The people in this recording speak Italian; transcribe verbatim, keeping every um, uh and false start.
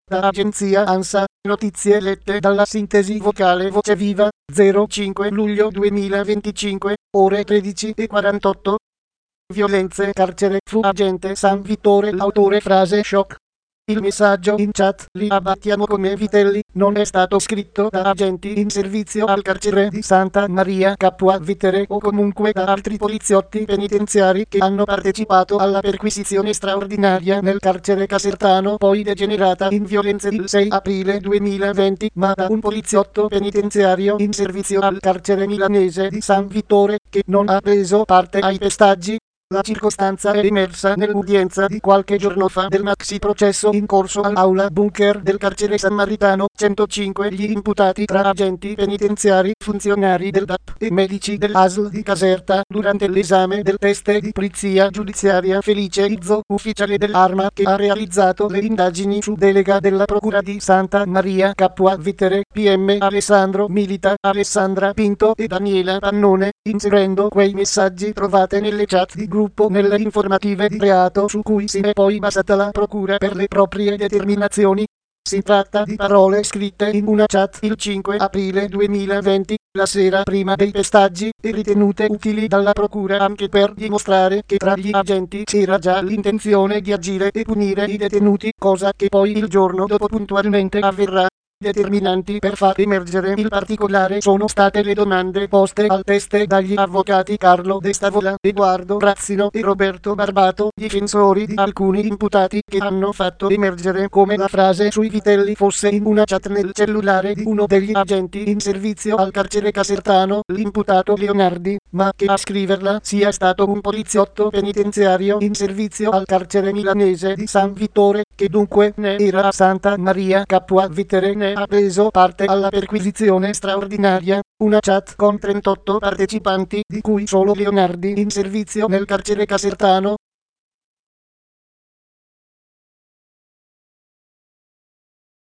Da agenzia ANSA, notizie lette dalla sintesi vocale Voce Viva, zero cinque luglio duemilaventicinque, ore tredici e quarantotto. Violenze carcere fu agente San Vittore l'autore frase shock. Il messaggio in chat li abbattiamo come vitelli non è stato scritto da agenti in servizio al carcere di Santa Maria Capua Vetere o comunque da altri poliziotti penitenziari che hanno partecipato alla perquisizione straordinaria nel carcere casertano poi degenerata in violenze il sei aprile duemilaventi, ma da un poliziotto penitenziario in servizio al carcere milanese di San Vittore che non ha preso parte ai pestaggi. La circostanza è emersa nell'udienza di qualche giorno fa del maxi processo in corso all'aula bunker del carcere sammaritano centocinque. Gli imputati tra agenti penitenziari, funzionari del D A P e medici dell'A S L di Caserta durante l'esame del test di polizia giudiziaria Felice Izzo, ufficiale dell'Arma che ha realizzato le indagini su delega della Procura di Santa Maria Capua Vetere, P M Alessandro Milita, Alessandra Pinto e Daniela Pannone, inserendo quei messaggi trovate nelle chat di gruppo nelle informative di reato su cui si è poi basata la procura per le proprie determinazioni. Si tratta di parole scritte in una chat il cinque aprile duemilaventi, la sera prima dei pestaggi, e ritenute utili dalla procura anche per dimostrare che tra gli agenti c'era già l'intenzione di agire e punire i detenuti, cosa che poi il giorno dopo puntualmente avverrà. Determinanti per far emergere il particolare sono state le domande poste al test dagli avvocati Carlo De Stavola, Edoardo Razzino e Roberto Barbato, difensori di alcuni imputati, che hanno fatto emergere come la frase sui vitelli fosse in una chat nel cellulare di uno degli agenti in servizio al carcere casertano, l'imputato Leonardi, ma che a scriverla sia stato un poliziotto penitenziario in servizio al carcere milanese di San Vittore, che dunque ne era a Santa Maria Capua Vetere, ne ha preso parte alla perquisizione straordinaria. Una chat con trentotto partecipanti, di cui solo Leonardi in servizio nel carcere casertano,